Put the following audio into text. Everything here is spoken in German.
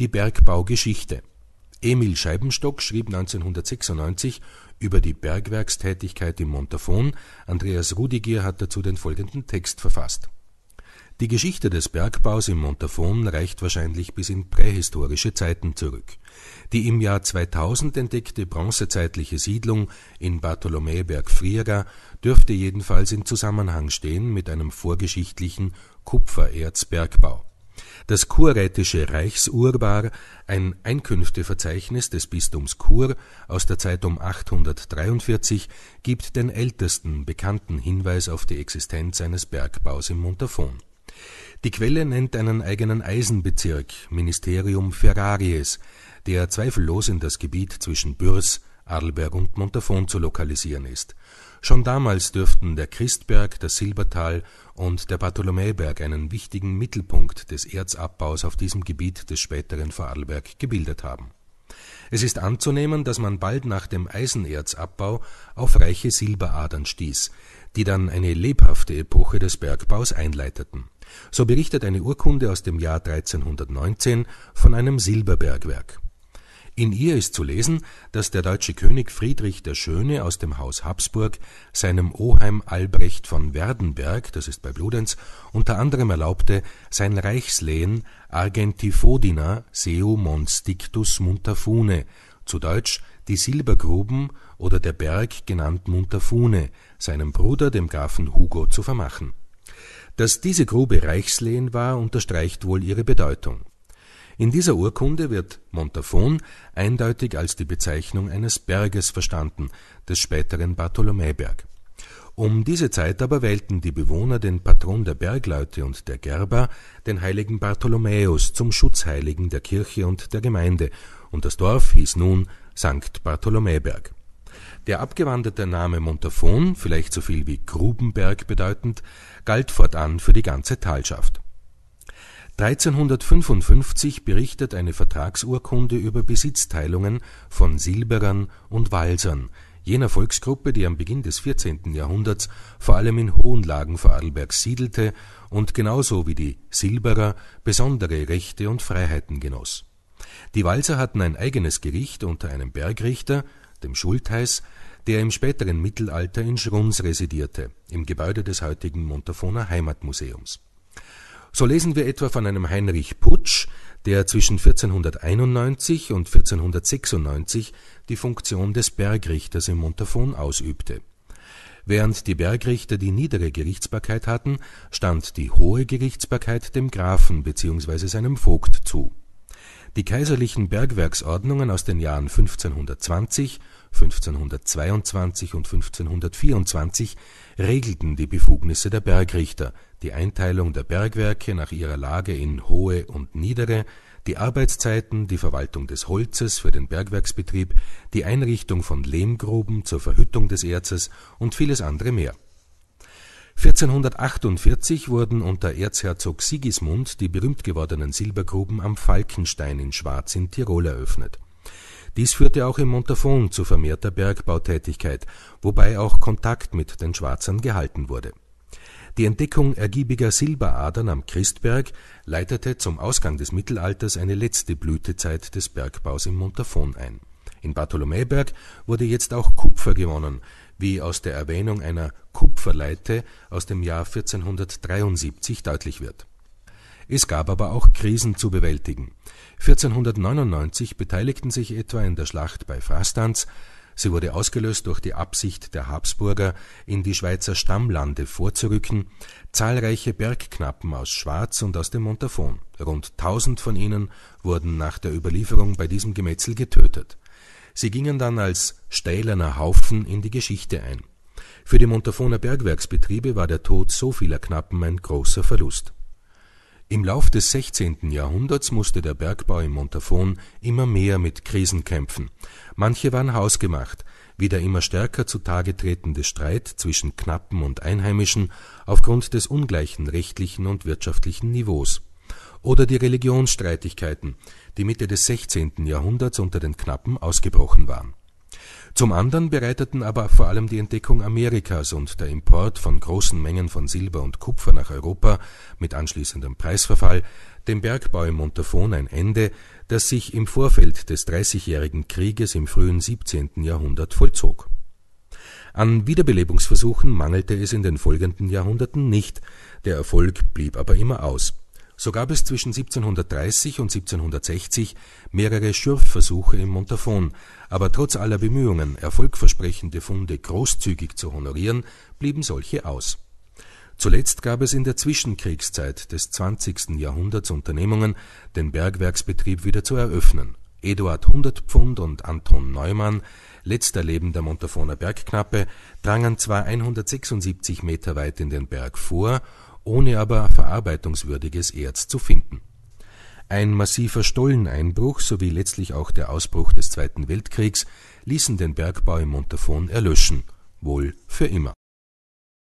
die Bergbaugeschichte. Emil Scheibenstock schrieb 1996 über die Bergwerkstätigkeit im Montafon. Andreas Rudigier hat dazu den folgenden Text verfasst. Die Geschichte des Bergbaus im Montafon reicht wahrscheinlich bis in prähistorische Zeiten zurück. Die im Jahr 2000 entdeckte bronzezeitliche Siedlung in Bartholomäberg-Friera dürfte jedenfalls in Zusammenhang stehen mit einem vorgeschichtlichen Kupfererzbergbau. Das kurrätische Reichsurbar, ein Einkünfteverzeichnis des Bistums Chur aus der Zeit um 843, gibt den ältesten bekannten Hinweis auf die Existenz eines Bergbaus im Montafon. Die Quelle nennt einen eigenen Eisenbezirk, Ministerium Ferraries, der zweifellos in das Gebiet zwischen Bürs, Arlberg und Montafon zu lokalisieren ist. Schon damals dürften der Christberg, das Silbertal und der Bartholomäberg einen wichtigen Mittelpunkt des Erzabbaus auf diesem Gebiet des späteren Vorarlberg gebildet haben. Es ist anzunehmen, dass man bald nach dem Eisenerzabbau auf reiche Silberadern stieß, die dann eine lebhafte Epoche des Bergbaus einleiteten. So berichtet eine Urkunde aus dem Jahr 1319 von einem Silberbergwerk. In ihr ist zu lesen, dass der deutsche König Friedrich der Schöne aus dem Haus Habsburg seinem Oheim Albrecht von Werdenberg, das ist bei Bludenz, unter anderem erlaubte, sein Reichslehen Argentifodina seu mons dictus Montafune, zu Deutsch die Silbergruben oder der Berg genannt Montafune, seinem Bruder, dem Grafen Hugo, zu vermachen. Dass diese Grube Reichslehen war, unterstreicht wohl ihre Bedeutung. In dieser Urkunde wird Montafon eindeutig als die Bezeichnung eines Berges verstanden, des späteren Bartholomäberg. Um diese Zeit aber wählten die Bewohner den Patron der Bergleute und der Gerber, den heiligen Bartholomäus, zum Schutzheiligen der Kirche und der Gemeinde, und das Dorf hieß nun Sankt Bartholomäberg. Der abgewanderte Name Montafon, vielleicht so viel wie Grubenberg bedeutend, galt fortan für die ganze Talschaft. 1355 berichtet eine Vertragsurkunde über Besitzteilungen von Silberern und Walsern, jener Volksgruppe, die am Beginn des 14. Jahrhunderts vor allem in Hohenlagen Vorarlbergs siedelte und genauso wie die Silberer besondere Rechte und Freiheiten genoss. Die Walser hatten ein eigenes Gericht unter einem Bergrichter, dem Schultheiß, der im späteren Mittelalter in Schruns residierte, im Gebäude des heutigen Montafoner Heimatmuseums. So lesen wir etwa von einem Heinrich Putsch, der zwischen 1491 und 1496 die Funktion des Bergrichters im Montafon ausübte. Während die Bergrichter die niedere Gerichtsbarkeit hatten, stand die hohe Gerichtsbarkeit dem Grafen bzw. seinem Vogt zu. Die kaiserlichen Bergwerksordnungen aus den Jahren 1520, 1522 und 1524 regelten die Befugnisse der Bergrichter, die Einteilung der Bergwerke nach ihrer Lage in hohe und niedere, die Arbeitszeiten, die Verwaltung des Holzes für den Bergwerksbetrieb, die Einrichtung von Lehmgruben zur Verhüttung des Erzes und vieles andere mehr. 1448 wurden unter Erzherzog Sigismund die berühmt gewordenen Silbergruben am Falkenstein in Schwarz in Tirol eröffnet. Dies führte auch im Montafon zu vermehrter Bergbautätigkeit, wobei auch Kontakt mit den Schwarzern gehalten wurde. Die Entdeckung ergiebiger Silberadern am Christberg leitete zum Ausgang des Mittelalters eine letzte Blütezeit des Bergbaus im Montafon ein. In Bartholomäberg wurde jetzt auch Kupfer gewonnen, wie aus der Erwähnung einer Kupferleite aus dem Jahr 1473 deutlich wird. Es gab aber auch Krisen zu bewältigen. 1499 beteiligten sich etwa in der Schlacht bei Frastanz, sie wurde ausgelöst durch die Absicht der Habsburger, in die Schweizer Stammlande vorzurücken, zahlreiche Bergknappen aus Schwarz und aus dem Montafon. Rund 1000 von ihnen wurden nach der Überlieferung bei diesem Gemetzel getötet. Sie gingen dann als stählerner Haufen in die Geschichte ein. Für die Montafoner Bergwerksbetriebe war der Tod so vieler Knappen ein großer Verlust. Im Lauf des 16. Jahrhunderts musste der Bergbau im Montafon immer mehr mit Krisen kämpfen. Manche waren hausgemacht, wie der immer stärker zutage tretende Streit zwischen Knappen und Einheimischen aufgrund des ungleichen rechtlichen und wirtschaftlichen Niveaus. Oder die Religionsstreitigkeiten, die Mitte des 16. Jahrhunderts unter den Knappen ausgebrochen waren. Zum anderen bereiteten aber vor allem die Entdeckung Amerikas und der Import von großen Mengen von Silber und Kupfer nach Europa mit anschließendem Preisverfall dem Bergbau im Montafon ein Ende, das sich im Vorfeld des Dreißigjährigen Krieges im frühen 17. Jahrhundert vollzog. An Wiederbelebungsversuchen mangelte es in den folgenden Jahrhunderten nicht, der Erfolg blieb aber immer aus. So gab es zwischen 1730 und 1760 mehrere Schürfversuche im Montafon, aber trotz aller Bemühungen, erfolgversprechende Funde großzügig zu honorieren, blieben solche aus. Zuletzt gab es in der Zwischenkriegszeit des 20. Jahrhunderts Unternehmungen, den Bergwerksbetrieb wieder zu eröffnen. Eduard Hundertpfund und Anton Neumann, letzter lebender Montafoner Bergknappe, drangen zwar 176 Meter weit in den Berg vor, ohne aber verarbeitungswürdiges Erz zu finden. Ein massiver Stolleneinbruch sowie letztlich auch der Ausbruch des Zweiten Weltkriegs ließen den Bergbau im Montafon erlöschen, wohl für immer.